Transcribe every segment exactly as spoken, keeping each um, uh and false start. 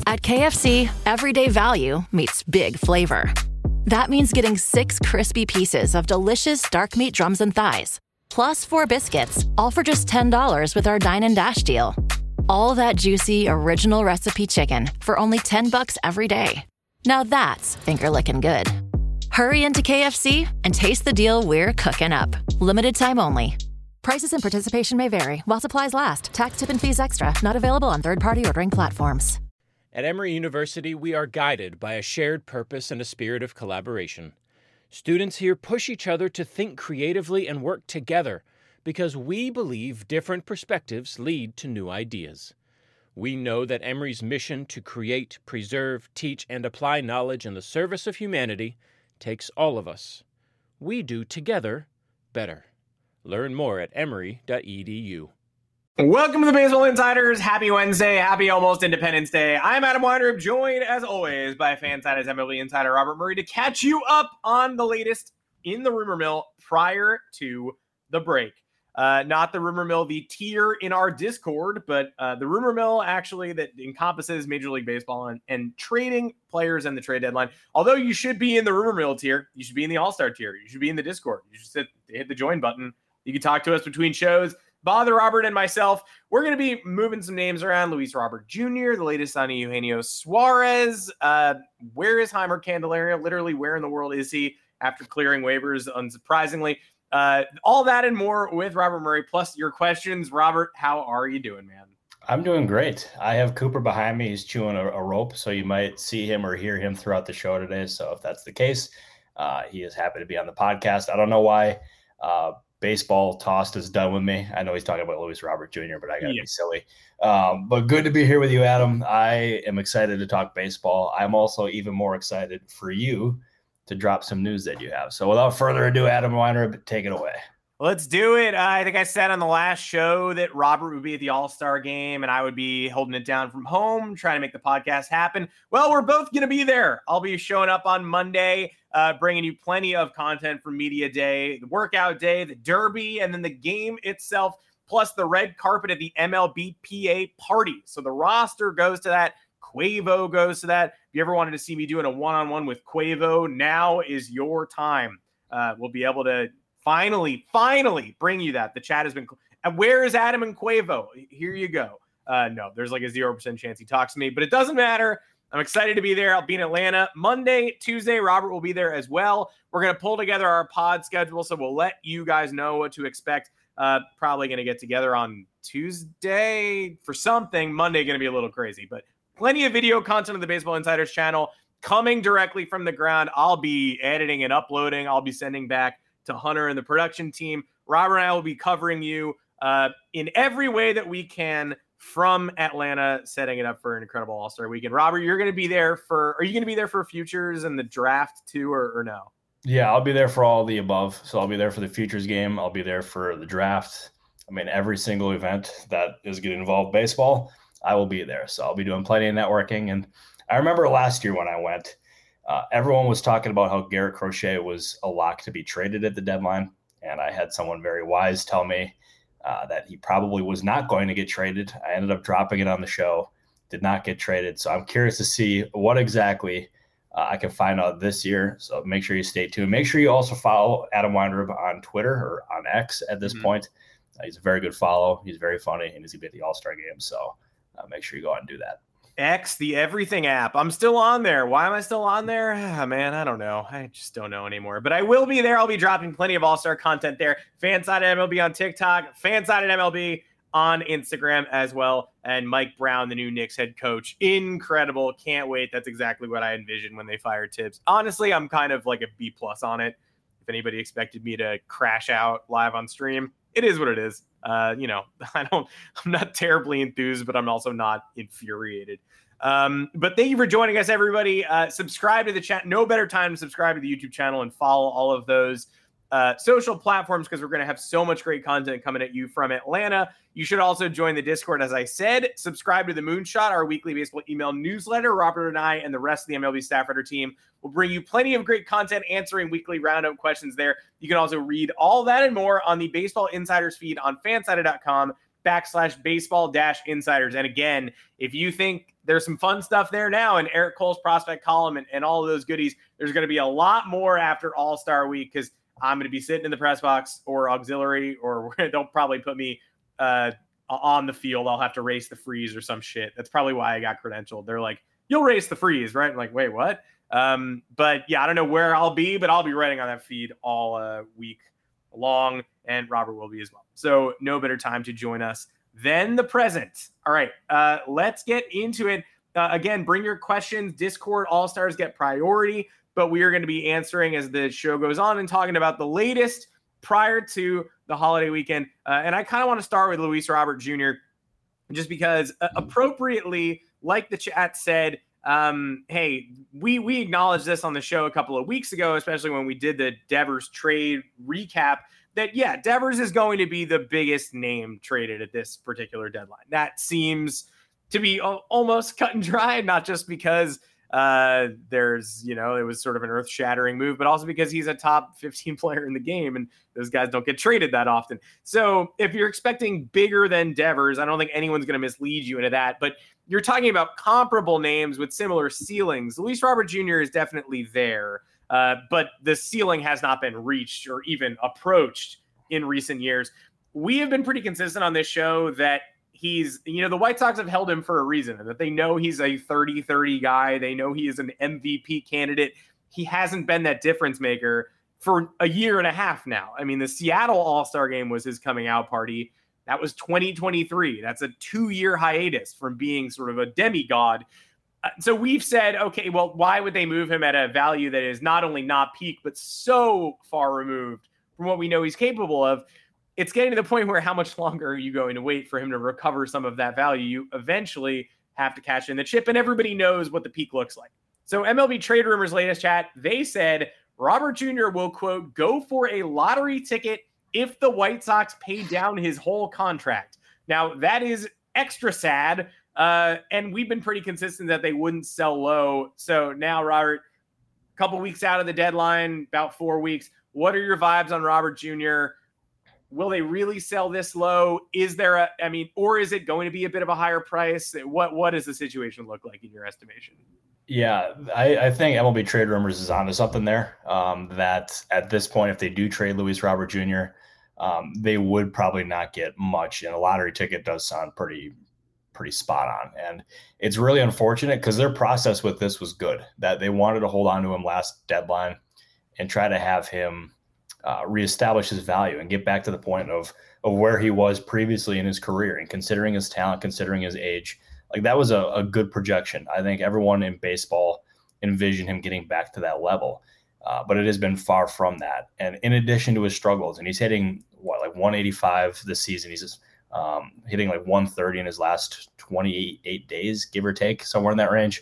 At K F C, everyday value meets big flavor. That means getting six crispy pieces of delicious dark meat drums and thighs, plus four biscuits, all for just ten dollars with our Dine and Dash deal. All that juicy, original recipe chicken for only ten bucks every day. Now that's finger-licking good. Hurry into K F C and taste the deal we're cooking up. Limited time only. Prices and participation may vary while supplies last. Tax, tip, and fees extra. Not available on third-party ordering platforms. At Emory University, we are guided by a shared purpose and a spirit of collaboration. Students here push each other to think creatively and work together because we believe different perspectives lead to new ideas. We know that Emory's mission to create, preserve, teach, and apply knowledge in the service of humanity takes all of us. We do together better. Learn more at emory dot e d u. Welcome to the Baseball Insiders. Happy Wednesday. Happy almost Independence Day. I'm Adam Weinrib, joined as always by FanSided's M L B insider Robert Murray to catch you up on the latest in the rumor mill prior to the break. Uh, not the rumor mill, the tier in our Discord, but uh, the rumor mill actually that encompasses Major League Baseball and, and trading players and the trade deadline. Although you should be in the rumor mill tier, you should be in the All-Star tier, you should be in the Discord. You should sit, hit the join button. You can talk to us between shows. Bother Robert and myself. We're going to be moving some names around. Luis Robert Junior, the latest on Eugenio Suarez. Uh, where is Heimer Candelario? Literally, where in the world is he after clearing waivers, unsurprisingly? Uh, all that and more with Robert Murray, plus your questions. Robert, how are you doing, man? I'm doing great. I have Cooper behind me. He's chewing a, a rope, so you might see him or hear him throughout the show today. So if that's the case, uh, he is happy to be on the podcast. I don't know why uh, baseball tossed is done with me. I know he's talking about Luis Robert Junior, but I got to yeah. be silly. Um, but good to be here with you, Adam. I am excited to talk baseball. I'm also even more excited for you to drop some news that you have. So without further ado, Adam Weiner, take it away. Let's do it. Uh, I think I said on the last show that Robert would be at the All-Star game and I would be holding it down from home, trying to make the podcast happen. Well, we're both going to be there. I'll be showing up on Monday, uh, bringing you plenty of content from Media Day, the workout day, the Derby, and then the game itself, plus the red carpet at the M L B P A party. So the roster goes to that. Quavo goes to that. If you ever wanted to see me doing a one-on-one with Quavo, now is your time. Uh, we'll be able to Finally, finally bring you that. The chat has been – and where is Adam and Quavo? Here you go. Uh, no, there's like a zero percent chance he talks to me, but it doesn't matter. I'm excited to be there. I'll be in Atlanta Monday, Tuesday. Robert will be there as well. We're going to pull together our pod schedule, so we'll let you guys know what to expect. Uh, probably going to get together on Tuesday for something. Monday going to be a little crazy, but plenty of video content on the Baseball Insiders channel coming directly from the ground. I'll be editing and uploading. I'll be sending back to Hunter and the production team. Robert and I will be covering you uh, in every way that we can from Atlanta, setting it up for an incredible All-Star weekend. Robert, you're going to be there for, are you going to be there for futures and the draft too, or, or no? Yeah, I'll be there for all the above. So I'll be there for the futures game. I'll be there for the draft. I mean, every single event that is going to involve baseball, I will be there. So I'll be doing plenty of networking. And I remember last year when I went, Uh, everyone was talking about how Garrett Crochet was a lock to be traded at the deadline. And I had someone very wise tell me uh, that he probably was not going to get traded. I ended up dropping it on the show, did not get traded. So I'm curious to see what exactly uh, I can find out this year. So make sure you stay tuned. Make sure you also follow Adam Weinrib on Twitter or on X at this mm-hmm. point. Uh, he's a very good follow. He's very funny, and he's going to be at the All-Star game. So uh, make sure you go out and do that. X, the everything app. I'm still on there. Why am I still on there? Ah, man, I don't know. I just don't know anymore. But I will be there. I'll be dropping plenty of All-Star content there. Fansided M L B on TikTok. Fansided M L B on Instagram as well. And Mike Brown, the new Knicks head coach. Incredible. Can't wait. That's exactly what I envisioned when they fired Tibbs. Honestly, I'm kind of like a B plus on it. If anybody expected me to crash out live on stream, it is what it is. Uh, you know, I don't, I'm not terribly enthused, but I'm also not infuriated. Um, but thank you for joining us, everybody. Uh, subscribe to the chat. No better time to subscribe to the YouTube channel and follow all of those uh, social platforms, because we're going to have so much great content coming at you from Atlanta. You should also join the Discord, as I said. Subscribe to the Moonshot, our weekly baseball email newsletter. Robert and I and the rest of the M L B staff writer team will bring you plenty of great content answering weekly roundup questions there. You can also read all that and more on the Baseball Insiders feed on fansided dot com backslash baseball dash insiders. And again, if you think there's some fun stuff there now, and Eric Cole's prospect column and, and all of those goodies. There's going to be a lot more after All-Star Week because I'm going to be sitting in the press box or auxiliary, or they'll probably put me uh, on the field. I'll have to race the freeze or some shit. That's probably why I got credentialed. They're like, you'll race the freeze, right? I'm like, wait, what? Um, but yeah, I don't know where I'll be, but I'll be writing on that feed all uh, week long, and Robert will be as well. So no better time to join us than the present. All right, uh, let's get into it. Uh, again, bring your questions. Discord All-Stars get priority, but we are going to be answering as the show goes on and talking about the latest prior to the holiday weekend. Uh, and I kind of want to start with Luis Robert Junior just because uh, appropriately, like the chat said, um, hey, we we acknowledged this on the show a couple of weeks ago, especially when we did the Devers trade recap, that, yeah, Devers is going to be the biggest name traded at this particular deadline. That seems to be o- almost cut and dry, not just because uh, there's, you know, it was sort of an earth-shattering move, but also because he's a top fifteen player in the game, and those guys don't get traded that often. So if you're expecting bigger than Devers, I don't think anyone's going to mislead you into that, but you're talking about comparable names with similar ceilings. Luis Robert Junior is definitely there, uh, but the ceiling has not been reached or even approached in recent years. We have been pretty consistent on this show that he's, you know, the White Sox have held him for a reason, and that they know he's a thirty thirty guy. They know he is an M V P candidate. He hasn't been that difference maker for a year and a half now. I mean, the Seattle All-Star game was his coming out party. That was twenty twenty-three. That's a two-year hiatus from being sort of a demigod. Uh, so we've said, okay, well, why would they move him at a value that is not only not peak, but so far removed from what we know he's capable of? It's getting to the point where how much longer are you going to wait for him to recover some of that value? You eventually have to cash in the chip, and everybody knows what the peak looks like. So M L B Trade Rumors latest chat, they said Robert Junior will, quote, go for a lottery ticket if the White Sox pay down his whole contract. Now, that is extra sad, uh, and we've been pretty consistent that they wouldn't sell low. So now, Robert, a couple weeks out of the deadline, about four weeks, what are your vibes on Robert Junior? Will they really sell this low? Is there a, I mean, or is it going to be a bit of a higher price? What What does the situation look like in your estimation? Yeah, I, I think M L B Trade Rumors is onto something there. Um, that at this point, if they do trade Luis Robert Junior, um, they would probably not get much, and a lottery ticket does sound pretty, pretty spot on. And it's really unfortunate because their process with this was good. That they wanted to hold on to him last deadline and try to have him uh, reestablish his value and get back to the point of of where he was previously in his career. And considering his talent, considering his age, like that was a, a good projection. I think everyone in baseball envisioned him getting back to that level, uh, but it has been far from that. And in addition to his struggles, and he's hitting what, like one eighty-five this season. He's just um, hitting like one thirty in his last twenty-eight days, give or take, somewhere in that range.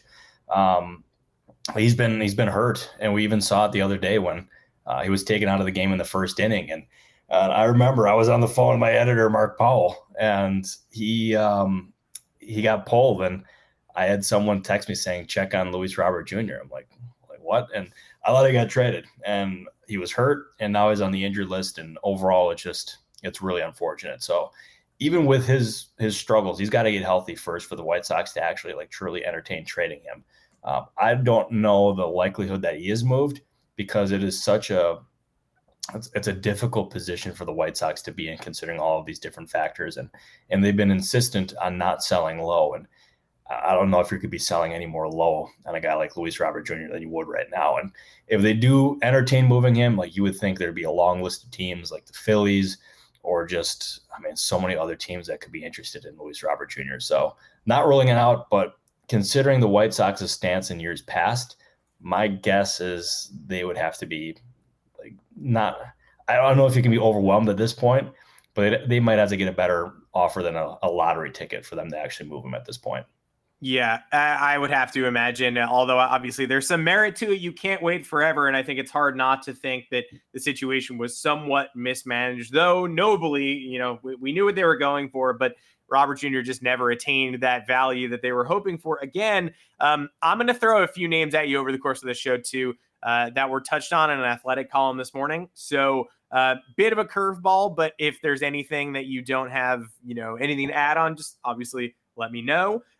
Um, he's been he's been hurt, and we even saw it the other day when uh, he was taken out of the game in the first inning. And uh, I remember I was on the phone with my editor, Mark Powell, and he um, he got pulled, and I had someone text me saying, check on Luis Robert Junior I'm like, like what? And I thought he got traded, and he was hurt, and now he's on the injured list. And overall, it's just, it's really unfortunate. So even with his, his struggles, he's got to get healthy first for the White Sox to actually like truly entertain trading him. Um, I don't know the likelihood that he is moved because it is such a, it's, it's a difficult position for the White Sox to be in, considering all of these different factors. And, and they've been insistent on not selling low. And I don't know if you could be selling any more low on a guy like Luis Robert Junior than you would right now. And if they do entertain moving him, like you would think there'd be a long list of teams like the Phillies or just, I mean, so many other teams that could be interested in Luis Robert Junior So not ruling it out, but considering the White Sox's stance in years past, my guess is they would have to be like not, I don't know if you can be overwhelmed at this point, but they might have to get a better offer than a, a lottery ticket for them to actually move him at this point. Yeah, I would have to imagine, although obviously there's some merit to it. You can't wait forever. And I think it's hard not to think that the situation was somewhat mismanaged, though nobly, you know, we, we knew what they were going for, but Robert Junior just never attained that value that they were hoping for. Again, um, I'm going to throw a few names at you over the course of the show, too, uh, that were touched on in an Athletic column this morning. So a uh, bit of a curveball, but if there's anything that you don't have, you know, anything to add on, just obviously let me know.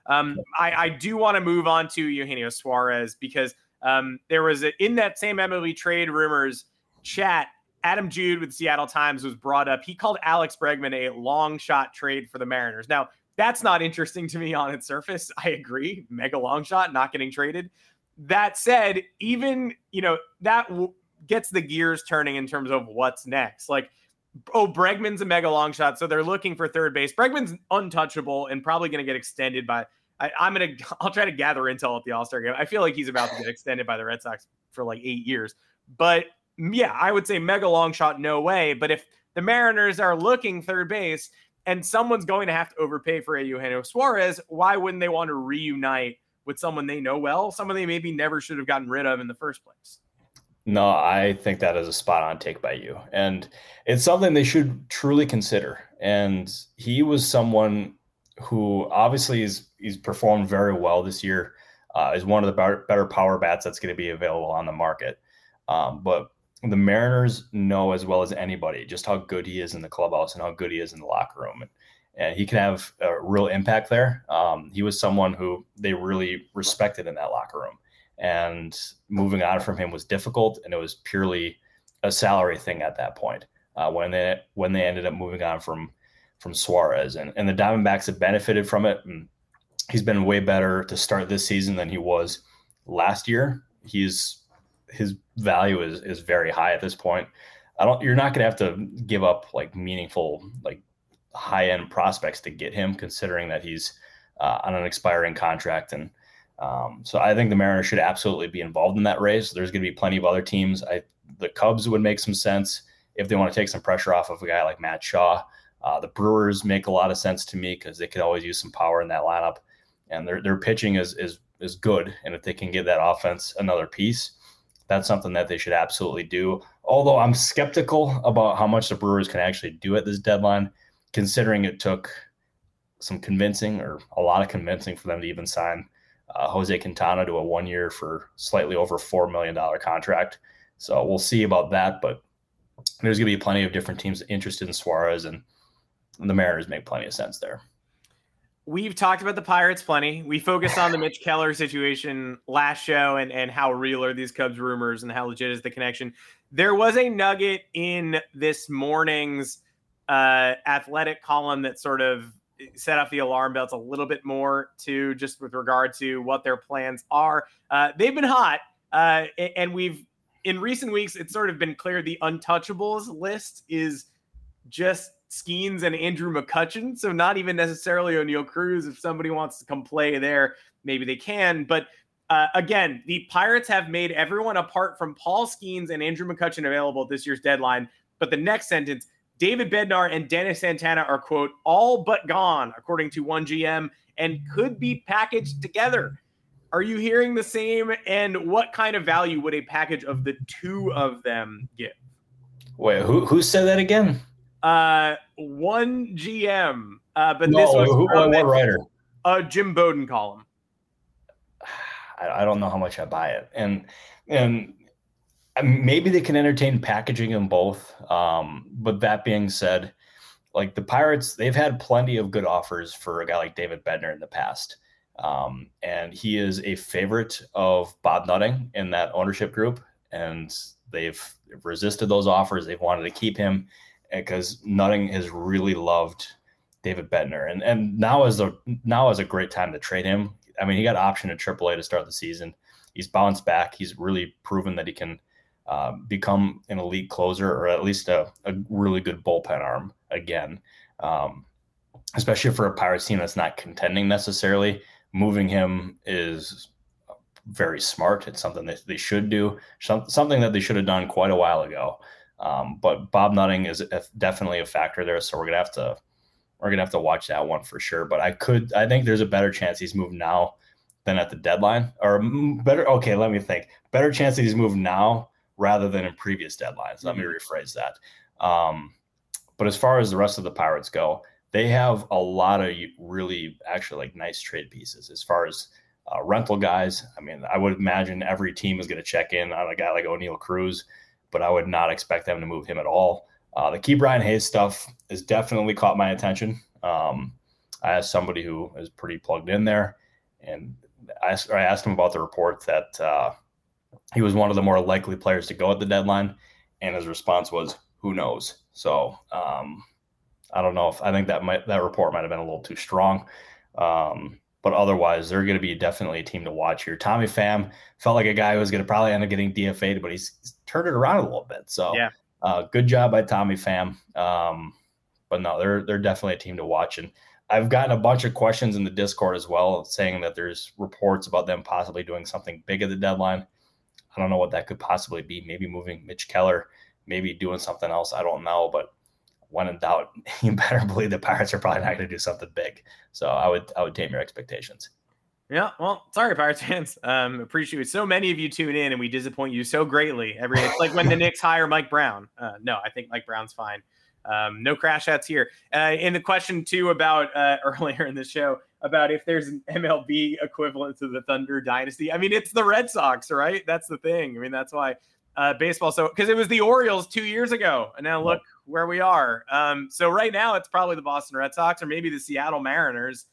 Um, I, I do want to move on to Eugenio Suarez because um, there was a, in that same M L B trade rumors chat, Adam Jude with Seattle Times was brought up. He called Alex Bregman a long shot trade for the Mariners. Now, that's not interesting to me on its surface. I agree. Mega long shot, not getting traded. That said, even, you know, that w- gets the gears turning in terms of what's next. Like, oh, Bregman's a mega long shot, so they're looking for third base. Bregman's untouchable and probably going to get extended by I, I'm going to I'll try to gather intel at the All-Star game. I feel like he's about to get extended by the Red Sox for like eight years. But yeah, I would say mega long shot, no way. But if the Mariners are looking third base and someone's going to have to overpay for a Eugenio Suarez, why wouldn't they want to reunite with someone they know well, someone they maybe never should have gotten rid of in the first place? No, I think that is a spot on take by you. And it's something they should truly consider. And he was someone who obviously is he's performed very well this year, uh, is one of the better, better power bats that's going to be available on the market. Um, but the Mariners know as well as anybody just how good he is in the clubhouse and how good he is in the locker room. And, and he can have a real impact there. Um, he was someone who they really respected in that locker room. And moving on from him was difficult, and it was purely a salary thing at that point uh, when they when they ended up moving on from from Suarez. And, and the Diamondbacks have benefited from it. And he's been way better to start this season than he was last year. He's his value is is very high at this point. I don't. You're not going to have to give up like meaningful, like high end prospects to get him, considering that he's uh, on an expiring contract. And um, so I think the Mariners should absolutely be involved in that race. There's going to be plenty of other teams. I the Cubs would make some sense if they want to take some pressure off of a guy like Matt Shaw. Uh, the Brewers make a lot of sense to me because they could always use some power in that lineup, and their their pitching is is is good. And if they can give that offense another piece, that's something that they should absolutely do. Although I'm skeptical about how much the Brewers can actually do at this deadline, considering it took some convincing or a lot of convincing for them to even sign uh, Jose Quintana to a one year for slightly over four million dollars contract. So we'll see about that, but there's going to be plenty of different teams interested in Suarez, and the Mariners make plenty of sense there. We've talked about the Pirates plenty. We focused on the Mitch Keller situation last show and, and how real are these Cubs rumors and how legit is the connection. There was a nugget in this morning's uh, Athletic column that sort of set off the alarm bells a little bit more too, just with regard to what their plans are. Uh, they've been hot, uh, and we've in recent weeks, it's sort of been clear the untouchables list is just Skeens and Andrew McCutchen. So not even necessarily O'Neal Cruz. If somebody wants to come play there, maybe they can. But uh, again, the Pirates have made everyone apart from Paul Skeens and Andrew McCutchen available at this year's deadline. But the next sentence, David Bednar and Dennis Santana are, quote, all but gone, according to one G M, and could be packaged together. Are you hearing the same? And what kind of value would a package of the two of them give? Wait, who who said that again? Uh, one G M. Uh, but no, this was who, from what writer? A Jim Bowden column. I, I don't know how much I buy it, and and maybe they can entertain packaging them both. Um, but that being said, like the Pirates, they've had plenty of good offers for a guy like David Bednar in the past. Um, and he is a favorite of Bob Nutting in that ownership group, and they've resisted those offers. They've wanted to keep him because Nutting has really loved David Bednar, and and now is a now is a great time to trade him. I mean, he got optioned to triple A to start the season. He's bounced back. He's really proven that he can uh, become an elite closer, or at least a, a really good bullpen arm again. Um, especially for a Pirates team that's not contending necessarily. Moving him is very smart. It's something that they should do, something that they should have done quite a while ago. Um, but Bob Nutting is definitely a factor there, so we're gonna have to we're gonna have to watch that one for sure. But I could, I think there's a better chance he's moved now than at the deadline, or better. Okay, let me think. Better chance that he's moved now rather than in previous deadlines. Mm-hmm. Let me rephrase that. Um, but as far as the rest of the Pirates go, they have a lot of really actually like nice trade pieces as far as uh, rental guys. I mean, I would imagine every team is going to check in on a guy like O'Neal Cruz, but I would not expect them to move him at all. Uh, the Key Brian Hayes stuff has definitely caught my attention. Um, I asked somebody who is pretty plugged in there, and I asked, I asked him about the report that uh, he was one of the more likely players to go at the deadline, and his response was, "Who knows?" So um, I don't know if I think that might that report might have been a little too strong. Um, but otherwise, they're going to be definitely a team to watch here. Tommy Pham felt like a guy who was going to probably end up getting D F A'd, but he's, he's turned it around a little bit. So yeah. uh, good job by Tommy Pham. Um, but no, they're they're definitely a team to watch. And I've gotten a bunch of questions in the Discord as well, saying that there's reports about them possibly doing something big at the deadline. I don't know what that could possibly be. Maybe moving Mitch Keller, maybe doing something else. I don't know, but when in doubt, you better believe the Pirates are probably not going to do something big. So I would I would tame your expectations. Yeah, well, sorry, Pirates fans. Um, appreciate it. So many of you tune in, and we disappoint you so greatly. Every it's like when the Knicks hire Mike Brown. Uh, no, I think Mike Brown's fine. Um, no crash outs here. Uh, in the question too about uh, earlier in the show about if there's an M L B equivalent to the Thunder Dynasty. I mean, it's the Red Sox, right? That's the thing. I mean, that's why uh, baseball. So because it was the Orioles two years ago, and now look where we are. Um, so right now it's probably the Boston Red Sox or maybe the Seattle Mariners.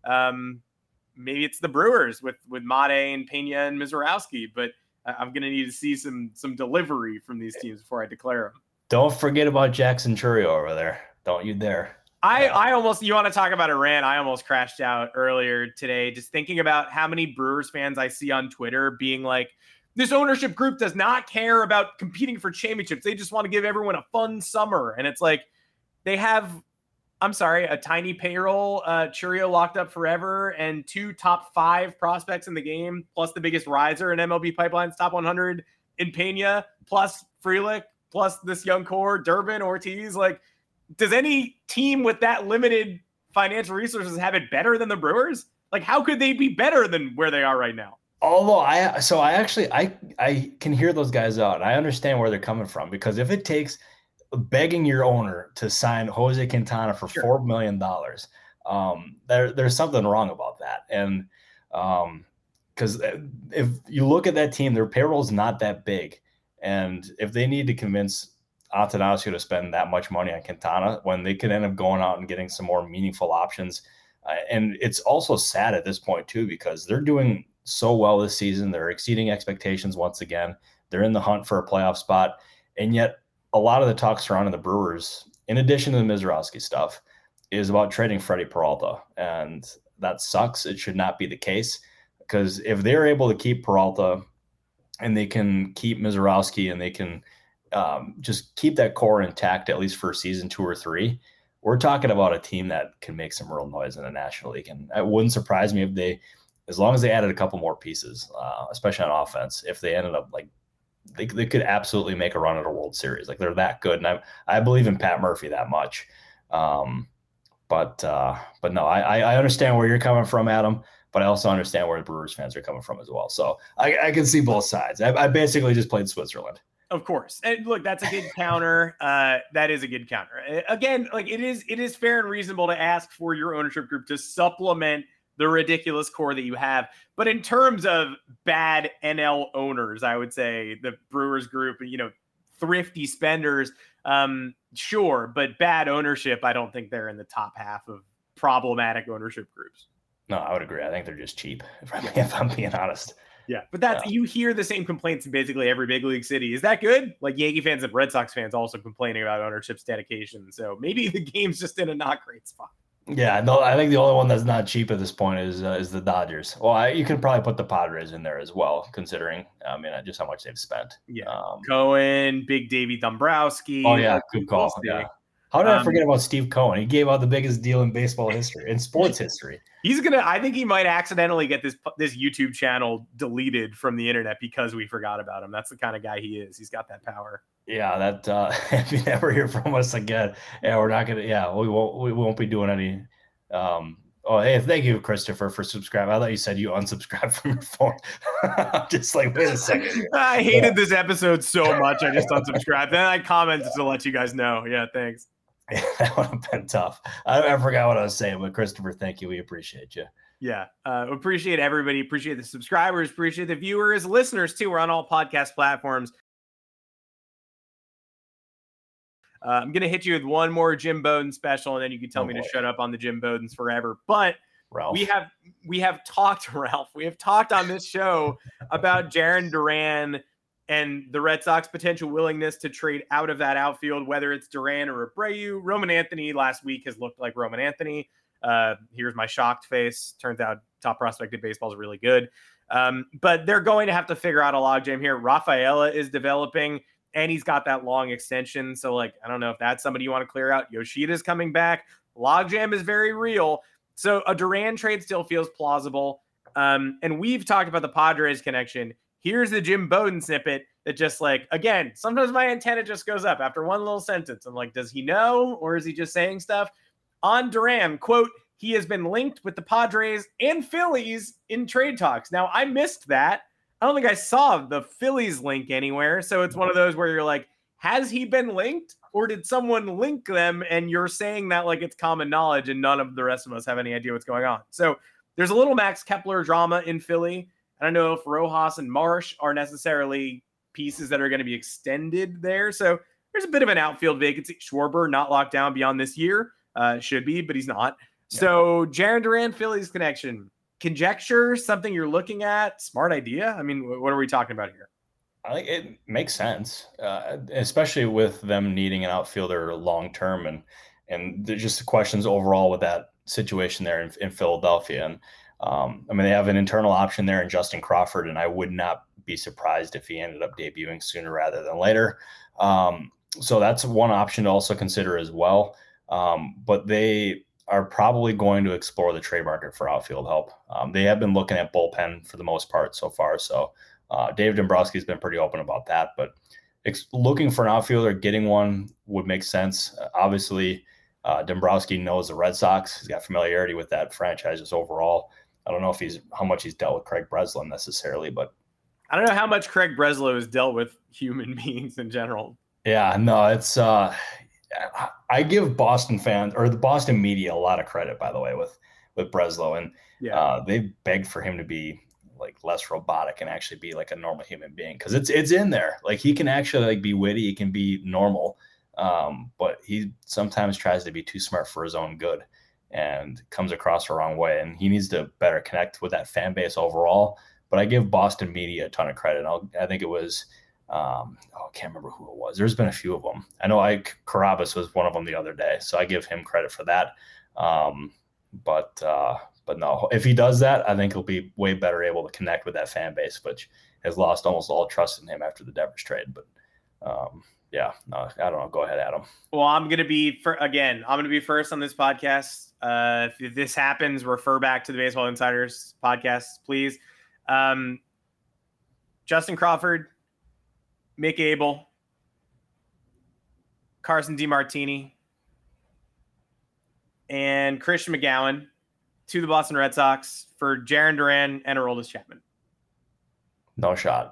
Um, maybe it's the Brewers with with Mate and Pena and Mizorowski. But I'm going to need to see some some delivery from these teams before I declare them. Don't forget about Jackson Chourio over there. Don't you dare. I, I almost, you want to talk about a rant? I almost crashed out earlier today just thinking about how many Brewers fans I see on Twitter being like, this ownership group does not care about competing for championships. They just want to give everyone a fun summer. And it's like, they have, I'm sorry, a tiny payroll, uh, Chourio locked up forever, and two top five prospects in the game, plus the biggest riser in M L B Pipeline's top one hundred in Pena, plus Frelick, plus this young core, Durbin, Ortiz. Like, does any team with that limited financial resources have it better than the Brewers? Like, how could they be better than where they are right now? Although I, so I actually, I, I can hear those guys out, and I understand where they're coming from, because if it takes begging your owner to sign Jose Quintana for Sure. four million dollars, um, there, there's something wrong about that. And um, because if you look at that team, their payroll is not that big, and if they need to convince Attanasio to spend that much money on Quintana when they could end up going out and getting some more meaningful options. Uh, and it's also sad at this point too, because they're doing so well this season. They're exceeding expectations once again. They're in the hunt for a playoff spot. And yet a lot of the talk surrounding the Brewers, in addition to the Mizorowski stuff, is about trading Freddie Peralta. And that sucks. It should not be the case, because if they're able to keep Peralta and they can keep Mizorowski and they can Um, just keep that core intact, at least for season two or three, we're talking about a team that can make some real noise in the National League. And it wouldn't surprise me if they, as long as they added a couple more pieces, uh, especially on offense, if they ended up like, they, they could absolutely make a run at a World Series. Like, they're that good. And I, I believe in Pat Murphy that much. Um, but, uh, but no, I, I understand where you're coming from, Adam, but I also understand where the Brewers fans are coming from as well. So I, I can see both sides. I, I basically just played Switzerland. Of course. And look, that's a good counter. Uh, that is a good counter. Again, like it is, it is fair and reasonable to ask for your ownership group to supplement the ridiculous core that you have. But in terms of bad N L owners, I would say the Brewers group, you know, thrifty spenders, um, sure, but bad ownership, I don't think they're in the top half of problematic ownership groups. No, I would agree. I think they're just cheap, if I'm, if I'm being honest. Yeah, but that's yeah. You hear the same complaints in basically every big league city. Is that good? Like Yankee fans and Red Sox fans also complaining about ownership's dedication. So maybe the game's just in a not great spot. Yeah, no, I think the only one that's not cheap at this point is uh, is the Dodgers. Well, I, you can probably put the Padres in there as well, considering I mean just how much they've spent. Yeah, um, Cohen, Big Davey Dombrowski. Oh yeah, good call. Yeah. How did um, I forget about Steve Cohen? He gave out the biggest deal in baseball history, in sports history. He's gonna. I think he might accidentally get this this YouTube channel deleted from the internet because we forgot about him. That's the kind of guy he is. He's got that power. Yeah, that uh, if you never hear from us again, yeah, we're not gonna. Yeah, we won't. We won't be doing any. Um, oh, hey, thank you, Christopher, for subscribing. I thought you said you unsubscribed from your phone. I'm just like, wait a second. Here. I hated yeah. this episode so much. I just unsubscribed. Then I commented to let you guys know. Yeah, thanks. Yeah, that would have been tough. I, I forgot what I was saying, but Christopher, thank you. We appreciate you. Yeah. Uh, appreciate everybody. Appreciate the subscribers. Appreciate the viewers, listeners too. We're on all podcast platforms. Uh, I'm going to hit you with one more Jim Bowden special, and then you can tell Oh, me boy. to shut up on the Jim Bowdens forever. But Ralph. we have we have talked, Ralph. We have talked on this show about Jarren Duran and the Red Sox potential willingness to trade out of that outfield, whether it's Duran or Abreu. Roman Anthony last week has looked like Roman Anthony. Uh, here's my shocked face. Turns out top prospect in baseball is really good. Um, but they're going to have to figure out a logjam here. Rafaela is developing, and he's got that long extension. So, like, I don't know if that's somebody you want to clear out. Yoshida's coming back. Logjam is very real. So a Duran trade still feels plausible. Um, and we've talked about the Padres connection. Here's the Jim Bowden snippet that just, like, again, sometimes my antenna just goes up after one little sentence. I'm like, does he know, or is he just saying stuff? On Duran, quote, he has been linked with the Padres and Phillies in trade talks. Now, I missed that. I don't think I saw the Phillies link anywhere. So it's one of those where you're like, has he been linked, or did someone link them? And you're saying that like it's common knowledge and none of the rest of us have any idea what's going on. So there's a little Max Kepler drama in Philly. I don't know if Rojas and Marsh are necessarily pieces that are going to be extended there. So there's a bit of an outfield vacancy. Schwarber not locked down beyond this year. Uh, should be, but he's not. Yeah. So Jarren Duran, Phillies connection. Conjecture, something you're looking at? Smart idea? I mean, what are we talking about here? I think it makes sense, uh, especially with them needing an outfielder long-term, and and there's just the questions overall with that situation there in, in Philadelphia. And um, I mean, they have an internal option there in Justin Crawford, and I would not be surprised if he ended up debuting sooner rather than later. Um, so that's one option to also consider as well. Um, but they are probably going to explore the trade market for outfield help. Um, they have been looking at bullpen for the most part so far. So uh, Dave Dombrowski has been pretty open about that, but ex- looking for an outfielder, getting one would make sense. Uh, obviously, uh, Dombrowski knows the Red Sox. He's got familiarity with that franchise just overall. I don't know if he's how much he's dealt with Craig Breslow necessarily, but I don't know how much Craig Breslow has dealt with human beings in general. Yeah, no, it's uh, I give Boston fans or the Boston media a lot of credit, by the way, with with Breslow, and yeah. uh, they begged for him to be like less robotic and actually be like a normal human being, because it's it's in there. Like he can actually like be witty, he can be normal, um, but he sometimes tries to be too smart for his own good and comes across the wrong way. And he needs to better connect with that fan base overall. But I give Boston media a ton of credit. I'll, I think it was. Um, oh, I can't remember who it was. There's been a few of them. I know Ike Carabas was one of them the other day, so I give him credit for that. Um, but uh, but no, if he does that, I think he'll be way better able to connect with that fan base, which has lost almost all trust in him after the Devers trade. But um, yeah, no, I don't know. Go ahead, Adam. Well, I'm gonna be for again. I'm gonna be first on this podcast. Uh, if this happens, refer back to the Baseball Insiders podcast, please. Um, Justin Crawford, Mick Abel, Carson DeMartini, and Christian McGowan to the Boston Red Sox for Jarren Duran and Aroldis Chapman. No shot.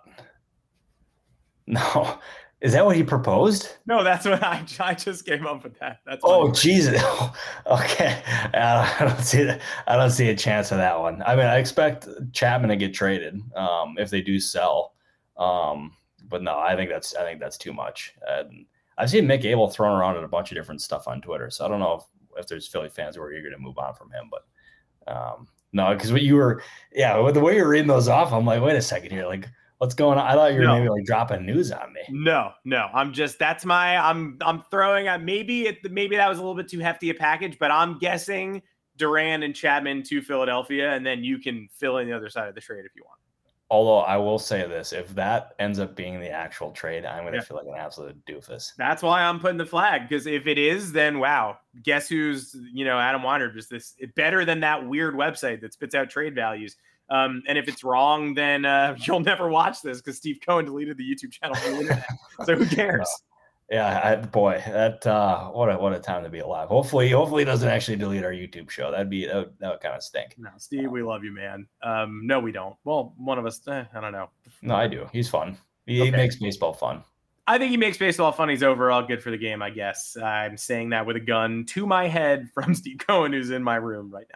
No. Is that what he proposed? No, that's what I, I just came up with that. That's oh, Jesus. Okay. Uh, I don't see that. I don't see a chance of that one. I mean, I expect Chapman to get traded um, if they do sell. Um, But no, I think that's I think that's too much. And I've seen Mick Abel thrown around in a bunch of different stuff on Twitter, so I don't know if, if there's Philly fans who are eager to move on from him. But um, no, because what you were, yeah, with the way you're reading those off, I'm like, wait a second here, like what's going on? I thought you were no. maybe like dropping news on me. No, no, I'm just that's my I'm I'm throwing at maybe it maybe that was a little bit too hefty a package, but I'm guessing Duran and Chapman to Philadelphia, and then you can fill in the other side of the trade if you want. Although I will say this, if that ends up being the actual trade, I'm going to yeah. feel like an absolute doofus. That's why I'm putting the flag, because if it is, then wow, guess who's, you know, Adam Weiner, just this better than that weird website that spits out trade values. Um, and if it's wrong, then uh, you'll never watch this because Steve Cohen deleted the YouTube channel from the internet. So who cares? Yeah, I, boy, that uh, what a what a time to be alive. Hopefully, hopefully, he doesn't actually delete our YouTube show. That'd be that would, that would kind of stink. No, Steve, um, we love you, man. Um, no, we don't. Well, one of us, eh, I don't know. No, I do. He's fun. He, okay. he makes baseball fun. I think he makes baseball fun. He's overall good for the game, I guess. I'm saying that with a gun to my head from Steve Cohen, who's in my room right now.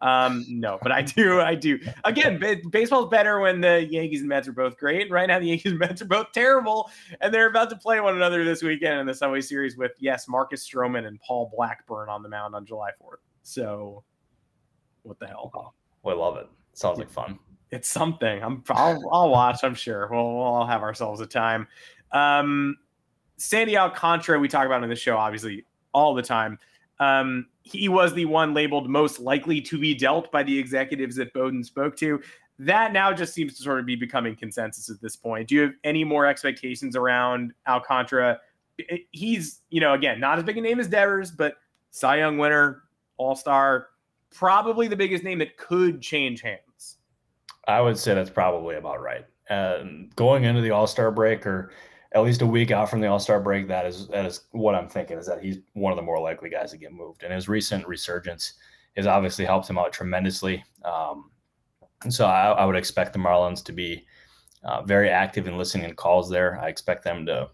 Um, no, but I do, I do. Again, b- baseball's better when the Yankees and Mets are both great. Right now, the Yankees and Mets are both terrible, and they're about to play one another this weekend in the Subway Series with, yes, Marcus Stroman and Paul Blackburn on the mound on July fourth. So, what the hell? Oh, we love it. Sounds like fun. It's something. I'm. I'll, I'll watch. I'm sure. We'll, we'll all have ourselves a time. Um, Sandy Alcantara, we talk about on the show, obviously, all the time. Um, he was the one labeled most likely to be dealt by the executives that Bowden spoke to. That now just seems to sort of be becoming consensus at this point. Do you have any more expectations around Alcantara? He's, you know, again, not as big a name as Devers, but Cy Young winner, All-Star, probably the biggest name that could change hands. I would say that's probably about right. Um, going into the All-Star break, or at least a week out from the All-Star break, that is that is what I'm thinking, is that he's one of the more likely guys to get moved. And his recent resurgence has obviously helped him out tremendously. Um, and so I, I would expect the Marlins to be uh, very active in listening in calls there. I expect them to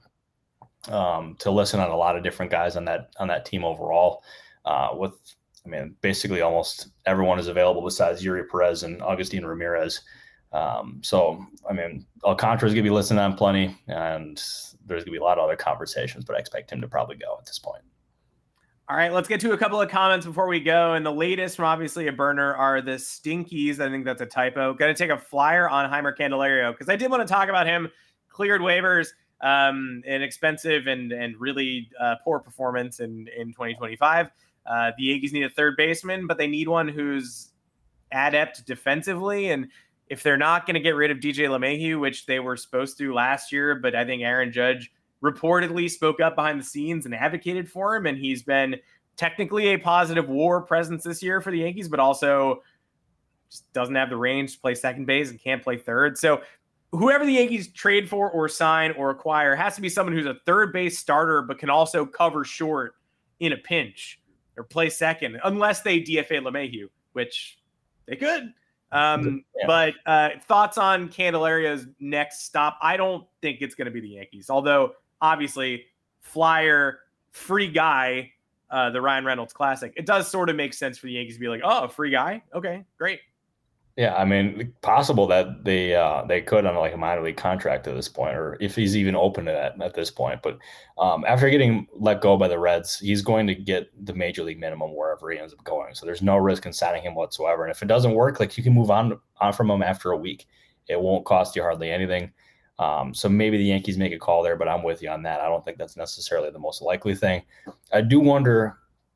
um, to listen on a lot of different guys on that on that team overall. Uh, with, I mean, basically almost everyone is available besides Yuri Perez and Agustin Ramirez. Um, so, I mean, Alcantara's going to be listening on plenty, and there's going to be a lot of other conversations, but I expect him to probably go at this point. All right, let's get to a couple of comments before we go. And the latest from obviously a burner are the Stinkies. I think that's a typo. Going to take a flyer on Heimer Candelario because I did want to talk about him. Cleared waivers, um, an expensive and and really uh, poor performance in, in twenty twenty-five. Uh, the Yankees need a third baseman, but they need one who's adept defensively. And if they're not going to get rid of D J LeMahieu, which they were supposed to last year, but I think Aaron Judge reportedly spoke up behind the scenes and advocated for him, and he's been technically a positive WAR presence this year for the Yankees, but also just doesn't have the range to play second base and can't play third. So whoever the Yankees trade for or sign or acquire has to be someone who's a third base starter but can also cover short in a pinch or play second, unless they D F A LeMahieu, which they could. Um, yeah. But uh, thoughts on Candelario's next stop? I don't think it's going to be the Yankees, although obviously flyer, free guy, uh, the Ryan Reynolds Classic. It does sort of make sense for the Yankees to be like, oh, free guy? Okay, great. Yeah, I mean, possible that they uh, they could on like a minor league contract at this point, or if he's even open to that at this point. But um, after getting let go by the Reds, he's going to get the major league minimum wherever he ends up going. So there's no risk in signing him whatsoever. And if it doesn't work, like you can move on on from him after a week. It won't cost you hardly anything. Um, so maybe the Yankees make a call there, but I'm with you on that. I don't think that's necessarily the most likely thing. I do wonder.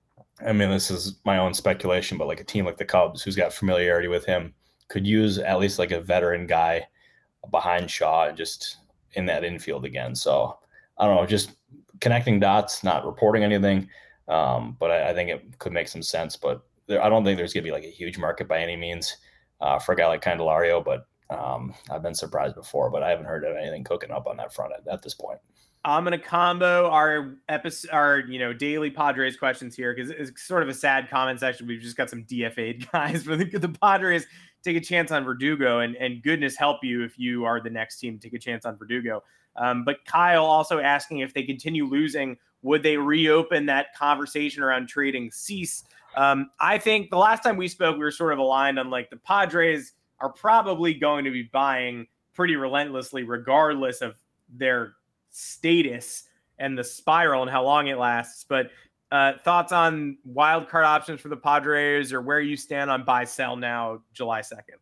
I mean, this is my own speculation, but like a team like the Cubs, who's got familiarity with him, could use at least like a veteran guy behind Shaw and just in that infield again. So I don't know, just connecting dots, not reporting anything. Um, but I, I think it could make some sense, but there, I don't think there's going to be like a huge market by any means uh, for a guy like Candelario, but um, I've been surprised before, but I haven't heard of anything cooking up on that front at, at this point. I'm going to combo our episode, our, you know, daily Padres questions here, because it's sort of a sad comment section. We've just got some D F A'd guys, but the, the Padres take a chance on Verdugo, and, and goodness help you if you are the next team to take a chance on Verdugo. Um, but Kyle also asking if they continue losing, would they reopen that conversation around trading Cease? Um, I think the last time we spoke, we were sort of aligned on like the Padres are probably going to be buying pretty relentlessly, regardless of their status and the spiral and how long it lasts. But uh, thoughts on wild card options for the Padres, or where you stand on buy sell now, July second?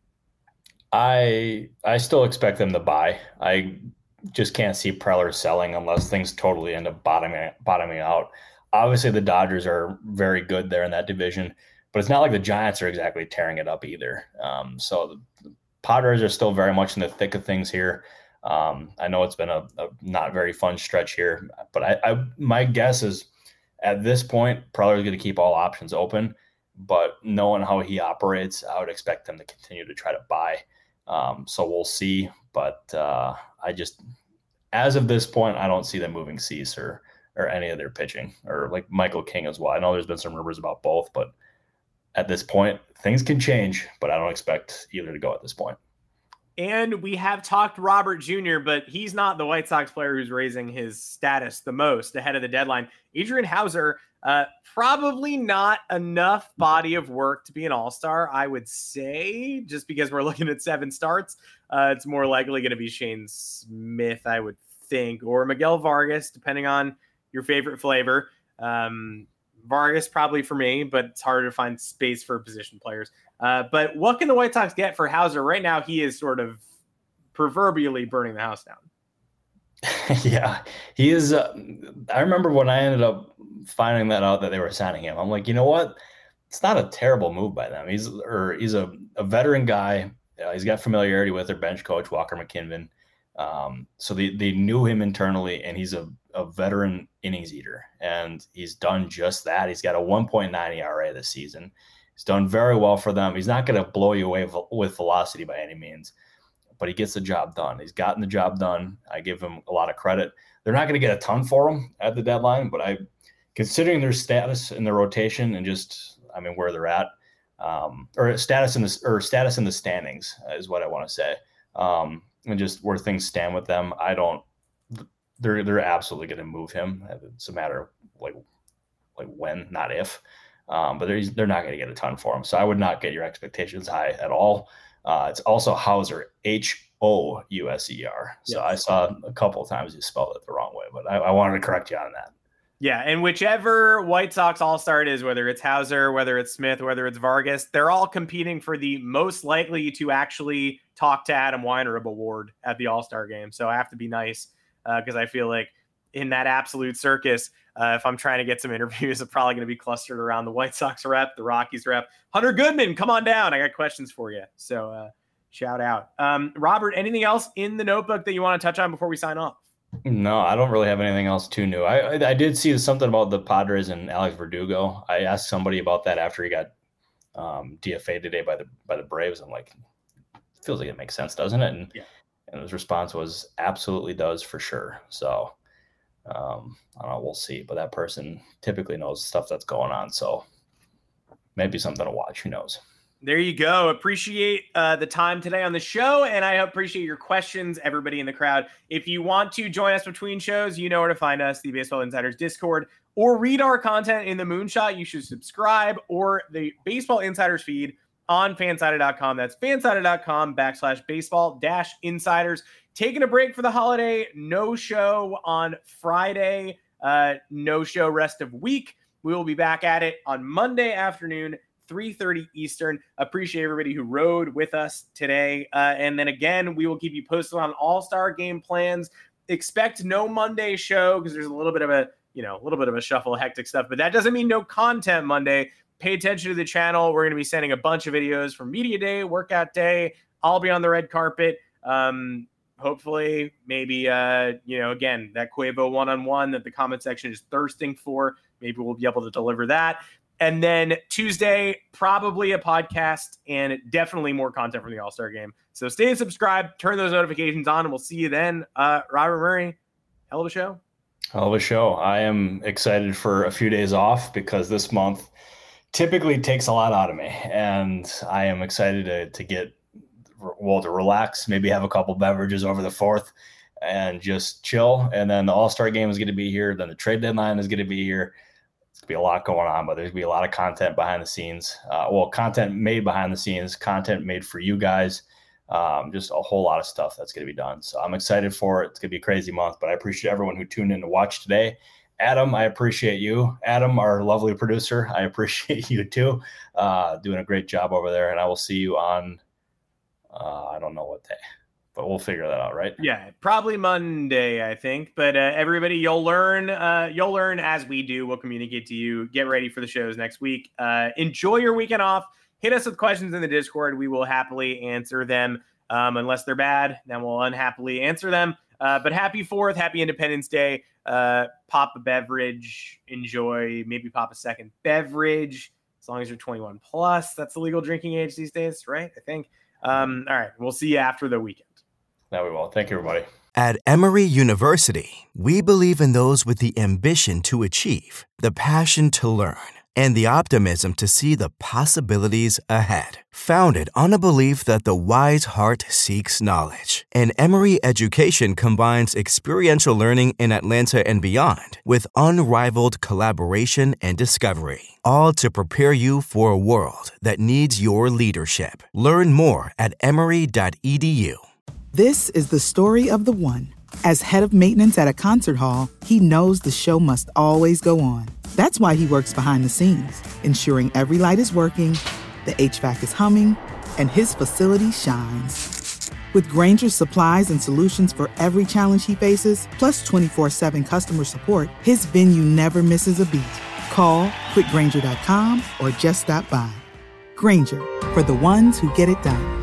I I still expect them to buy. I just can't see Preller selling unless things totally end up bottoming bottoming out. Obviously, the Dodgers are very good there in that division, but it's not like the Giants are exactly tearing it up either. Um, so the Padres are still very much in the thick of things here. Um, I know it's been a, a not very fun stretch here, but I, I my guess is at this point, Preller is going to keep all options open. But knowing how he operates, I would expect them to continue to try to buy. Um, so we'll see. But uh, I just, as of this point, I don't see them moving Cease or or any of their pitching, or like Michael King as well. I know there's been some rumors about both, but at this point, things can change. But I don't expect either to go at this point. And we have talked Robert Junior, but he's not the White Sox player who's raising his status the most ahead of the deadline. Adrian Houser, uh, probably not enough body of work to be an all-star, I would say, just because we're looking at seven starts. Uh, it's more likely going to be Shane Smith, I would think, or Miguel Vargas, depending on your favorite flavor. Um, Vargas probably for me, but it's harder to find space for position players. Uh, but what can the White Sox get for Houser? Right now, he is sort of proverbially burning the house down. Yeah, he is. Uh, I remember when I ended up finding that out that they were signing him. I'm like, you know what? It's not a terrible move by them. He's or he's a, a veteran guy. Uh, he's got familiarity with their bench coach, Walker McKinven. Um, so they, they knew him internally, and he's a, a veteran innings eater, and he's done just that. He's got a one point nine E R A this season. He's done very well for them. He's not going to blow you away with velocity by any means, but he gets the job done. He's gotten the job done. I give him a lot of credit. They're not going to get a ton for him at the deadline, but I, considering their status in the rotation and just, I mean, where they're at, um, or status in the or status in the standings is what I want to say. Um, and just where things stand with them, I don't. They're they're absolutely going to move him. It's a matter of like like when, not if. Um, but they're they're not going to get a ton for him, so I would not get your expectations high at all. Uh, it's also Houser, H O U S E R. So yes. I saw a couple of times you spelled it the wrong way, but I, I wanted to correct you on that. Yeah, and whichever White Sox all-star it is, whether it's Houser, whether it's Smith, whether it's Vargas, they're all competing for the most likely to actually talk to Adam Weinrib award at the all-star game. So I have to be nice because uh, I feel like in that absolute circus, uh, if I'm trying to get some interviews, it's probably going to be clustered around the White Sox rep, the Rockies rep. Hunter Goodman, come on down. I got questions for you. So uh, shout out. Um, Robert, anything else in the notebook that you want to touch on before we sign off? No, I don't really have anything else too new. I, I I did see something about the Padres and Alex Verdugo. I asked somebody about that after he got um, D F A today by the by the Braves. I'm like, feels like it makes sense, doesn't it? And, yeah. and his response was absolutely does for sure. So um, I don't know, we'll see. But that person typically knows stuff that's going on. So maybe something to watch. Who knows? There you go. Appreciate uh, the time today on the show, and I appreciate your questions, everybody in the crowd. If you want to join us between shows, you know where to find us, the Baseball Insiders Discord, or read our content in the Moonshot. You should subscribe, or the Baseball Insiders feed on fansided dot com. That's fansided dot com backslash baseball dash insiders. Taking a break for the holiday. No show on Friday. Uh, no show rest of week. We will be back at it on Monday afternoon, three thirty Eastern. Appreciate everybody who rode with us today. Uh, and then again, we will keep you posted on all-star game plans. Expect no Monday show because there's a little bit of a, you know, a little bit of a shuffle, hectic stuff, but that doesn't mean no content Monday. Pay attention to the channel. We're going to be sending a bunch of videos from Media Day, Workout Day. I'll be on the red carpet. Um, hopefully, maybe, uh, you know, again, that Quavo one-on-one that the comment section is thirsting for. Maybe we'll be able to deliver that. And then Tuesday, probably a podcast and definitely more content from the All-Star game. So stay subscribed, turn those notifications on, and we'll see you then. Uh, Robert Murray, hell of a show. Hell of a show. I am excited for a few days off because this month typically takes a lot out of me. And I am excited to, to get, well, to relax, maybe have a couple beverages over the fourth and just chill. And then the All-Star game is going to be here. Then the trade deadline is going to be here. Be a lot going on, but there's gonna be a lot of content behind the scenes. Uh, well, content made behind the scenes, content made for you guys. Um, just a whole lot of stuff that's gonna be done. So I'm excited for it. It's gonna be a crazy month, but I appreciate everyone who tuned in to watch today. Adam, I appreciate you. Adam, our lovely producer, I appreciate you too. Uh, doing a great job over there, and I will see you on. Uh, I don't know what day, but we'll figure that out, right? Yeah, probably Monday, I think. But uh, everybody, you'll learn. Uh, you'll learn as we do. We'll communicate to you. Get ready for the shows next week. Uh, enjoy your weekend off. Hit us with questions in the Discord. We will happily answer them. Um, unless they're bad, then we'll unhappily answer them. Uh, but happy fourth, happy Independence Day. Uh, pop a beverage. Enjoy. Maybe pop a second beverage. As long as you're twenty-one plus. That's the legal drinking age these days, right? I think. Um, all right. We'll see you after the weekend. That we will. Thank you, everybody. At Emory University, we believe in those with the ambition to achieve, the passion to learn, and the optimism to see the possibilities ahead. Founded on a belief that the wise heart seeks knowledge, and Emory Education combines experiential learning in Atlanta and beyond with unrivaled collaboration and discovery, all to prepare you for a world that needs your leadership. Learn more at emory dot e d u. This is the story of the one. As head of maintenance at a concert hall, he knows the show must always go on. That's why he works behind the scenes, ensuring every light is working, the H V A C is humming, and his facility shines. With Grainger's supplies and solutions for every challenge he faces, plus twenty-four seven customer support, his venue never misses a beat. Call quick grainger dot com or just stop by. Grainger, for the ones who get it done.